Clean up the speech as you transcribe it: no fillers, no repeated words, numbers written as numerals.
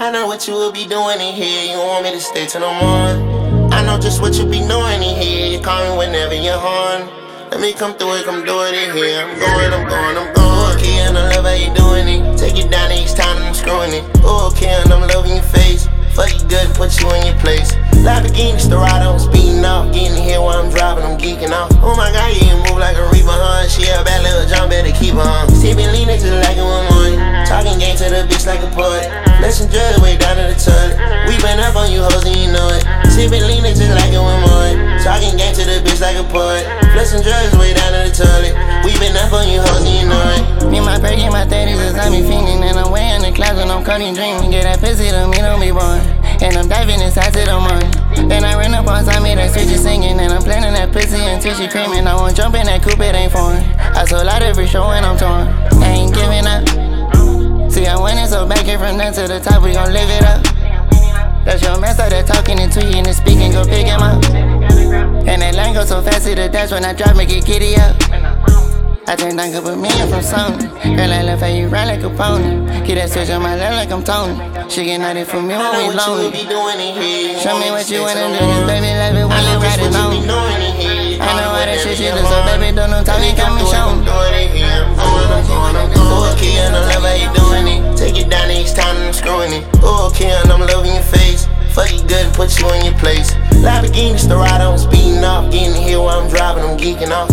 I know what you will be doing in here. You want me to stay till the morning. I know just what you be doing in here. You call me whenever you're horny. Let me come through it, come do it in here. I'm going. Okay, and I love how you doing it. Take it down each time I'm screwing it. Okay, and I'm loving your face. Fuck you good, put you in your place. Lamborghini Storado, I'm speeding off. Getting here while I'm driving, I'm geeking off. Oh my god, you move like a reaper, huh? She a bad little jump, better keep her, huh? Sippin' lean just like a woman. Talking game to the bitch like a poet. Flexing drugs way down to the toilet. We been up on you hoes and you know it. Sippin' lean just like a woman. Talking game to the bitch like a poet. Flexing drugs way down to the toilet. We been up on you hoes and you know it. Me and my perk in my 30s is I be fiending. And I'm way in the clouds when I'm cutting dreaming. Get that pussy to me, don't be born. And I'm diving inside to the morning. Then I ran up on Tommy, that switch is singing. And I'm planning that pussy until she creaming. I won't jump in that coupe, it ain't foreign. I sold out every show and I'm torn. I ain't giving up. See, I'm winning, so back here from down to the top, we gon' live it up. That's your man started talking into you and speaking, go pick him up. And that line go so fast to the dash when I drop, make it giddy up. I turned down couple million from Sony. Girl, I love how you ride like a pony. Get that switch on my lap like I'm Tony. She get naughty for me when we lonely. Show me what you wanna do, cause baby, love it when you ride it on. I know how that shit you do, so baby, don't no talking, got me shown. Okay, and I love how you doing it. Take it down each time I'm screwing it. Okay, and I'm loving your face. Fuck you good, put you in your place. Lamborghini Storado, I'm speeding off. Getting here while I'm driving, I'm geeking off.